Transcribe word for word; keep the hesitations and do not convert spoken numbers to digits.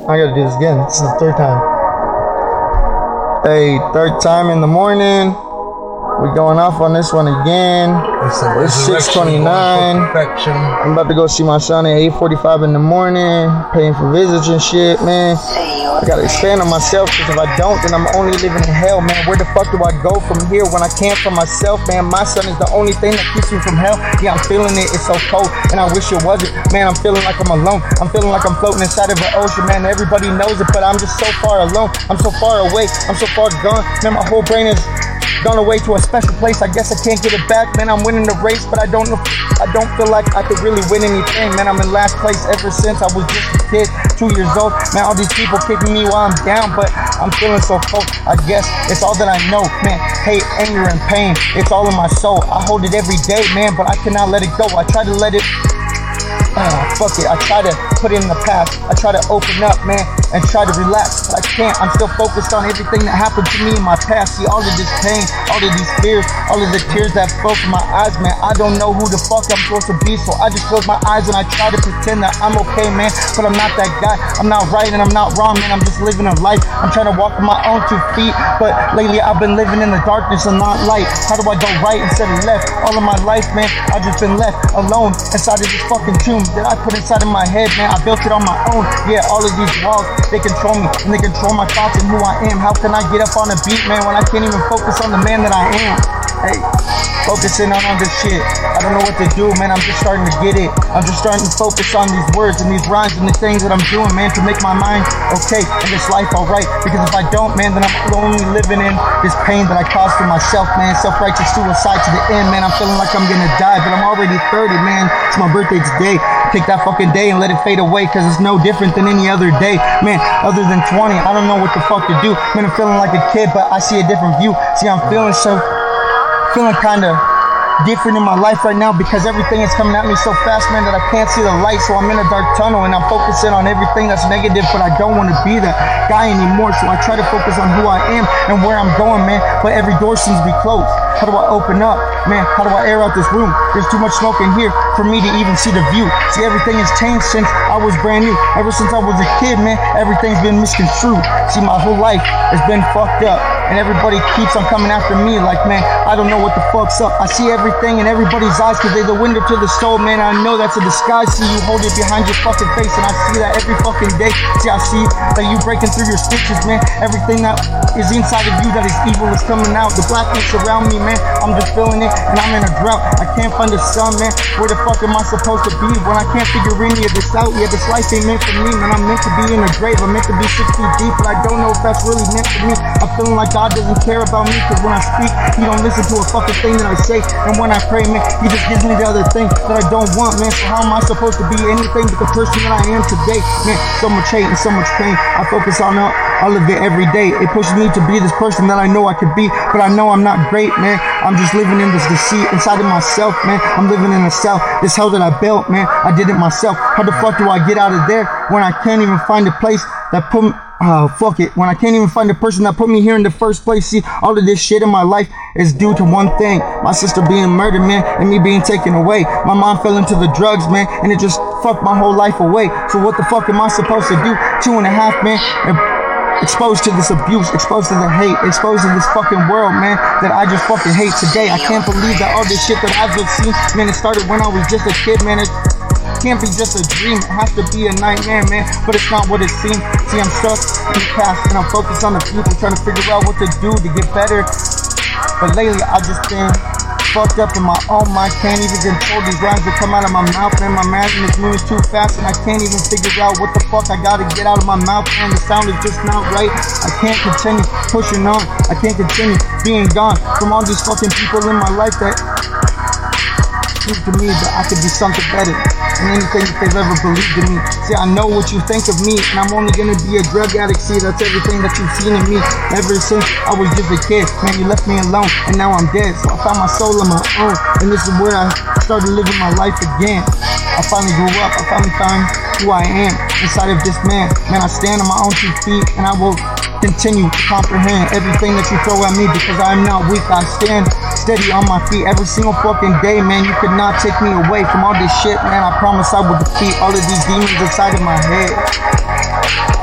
I gotta do this again. This is the third time. Hey, third time in the morning. We're going off on this one again. It's six twenty-nine. I'm about to go see my son at eight forty-five in the morning. Paying for visits and shit, man. I gotta expand on myself, because if I don't, then I'm only living in hell, man. Where the fuck do I go from here when I can't for myself, man? My son is the only thing that keeps me from hell. Yeah, I'm feeling it. It's so cold, and I wish it wasn't. Man, I'm feeling like I'm alone. I'm feeling like I'm floating inside of an ocean, man. Everybody knows it, but I'm just so far alone. I'm so far away. I'm so far gone. Man, my whole brain is gone away to a special place. I guess I can't get it back, man. I'm winning the race, but I don't know. I don't feel like I could really win anything, man. I'm in last place ever since I was just a kid, two years old. Man, all these people kicking me while I'm down, but I'm feeling so cold. I guess it's all that I know, man. Hate, anger, and pain. It's all in my soul. I hold it every day, man, but I cannot let it go. I try to let it. Uh, fuck it, I try to put it in the past. I try to open up, man, and try to relax, but I can't. I'm still focused on everything that happened to me in my past. See, all of this pain, all of these fears, all of the tears that flow from my eyes, man. I don't know who the fuck I'm supposed to be, so I just close my eyes and I try to pretend that I'm okay, man, but I'm not that guy. I'm not right and I'm not wrong, man. I'm just living a life. I'm trying to walk on my own two feet, but lately I've been living in the darkness and not light. How do I go right instead of left? All of my life, man, I've just been left alone inside of this fucking tomb that I put inside of my head, man. I built it on my own. Yeah, all of these walls, they control me and they control my thoughts and who I am. How can I get up on a beat, man, when I can't even focus on the man that I am? Hey, focusing on all this shit. I don't know what to do, man. I'm just starting to get it. I'm just starting to focus on these words and these rhymes and the things that I'm doing, man, to make my mind okay and this life alright. Because if I don't, man, then I'm only living in this pain that I caused for myself, man. Self-righteous suicide to the end, man. I'm feeling like I'm gonna die, but I'm already thirty, man. It's my birthday today. Take that fucking day and let it fade away, because it's no different than any other day, man. Other than twenty, I don't know what the fuck to do, man. I'm feeling like a kid, but I see a different view. See, I'm feeling so feeling kind of different in my life right now, because everything is coming at me so fast, man, that I can't see the light. So I'm in a dark tunnel and I'm focusing on everything that's negative, but I don't want to be that guy anymore. So I try to focus on who I am and where I'm going, man, but every door seems to be closed. How do I open up, man? How do I air out this room? There's too much smoke in here for me to even see the view. See, everything has changed since I was brand new. Ever since I was a kid, man, everything's been misconstrued. See, my whole life has been fucked up, and everybody keeps on coming after me like, man, I don't know what the fuck's up. I see everything in everybody's eyes, because they're the window to the soul, man. I know that's a disguise. See, you hold it behind your fucking face, and I see that every fucking day. See, I see that you breaking through your stitches, man. Everything that is inside of you that is evil is coming out. The blackness around me, man, I'm just feeling it, and I'm in a drought. I can't find the sun, man. Where the fuck am I supposed to be when I can't figure any of this out? Yeah, this life ain't meant for me, man. I'm meant to be in the grave. I'm meant to be six feet deep, but I don't know if that's really meant for me. I'm feeling like God doesn't care about me, because when I speak, He don't listen to a fucking thing that I say. And when I pray, man, He just gives me the other thing that I don't want, man. So how am I supposed to be anything but the person that I am today? Man, so much hate and so much pain. I focus on all, all of it every day. It pushes me to be this person that I know I could be, but I know I'm not great, man. I'm just living in this deceit inside of myself, man. I'm living in a cell. This hell that I built, man, I did it myself. How the fuck do I get out of there when I can't even find a place that put me, oh, fuck it, when I can't even find the person that put me here in the first place? See, all of this shit in my life is due to one thing: my sister being murdered, man, and me being taken away. My mom fell into the drugs, man, and it just fucked my whole life away. So what the fuck am I supposed to do? Two and a half, man, exposed to this abuse, exposed to the hate, exposed to this fucking world, man, that I just fucking hate today. I can't believe that all this shit that I've just seen, man, it started when I was just a kid, man. It can't be just a dream. It has to be a nightmare, man, but it's not what it seems. See, I'm stuck in the past and I'm focused on the future, trying to figure out what to do to get better. But lately I've just been fucked up in my own mind. Can't even control these rhymes that come out of my mouth, man. My mind is moving too fast and I can't even figure out what the fuck I gotta get out of my mouth, man. The sound is just not right. I can't continue pushing on. I can't continue being gone from all these fucking people in my life that seems to me that I could be something better than anything that they've ever believed in me. See, I know what you think of me, and I'm only gonna be a drug addict. See, that's everything that you've seen in me ever since I was just a kid. Man, you left me alone, and now I'm dead. So I found my soul on my own, and this is where I started living my life again. I finally grew up. I finally found who I am inside of this man. Man, I stand on my own two feet, and I will continue to comprehend everything that you throw at me, because I am not weak. I stand steady on my feet every single fucking day, man. You could not take me away from all this shit, man. I promise I will defeat all of these demons inside of my head.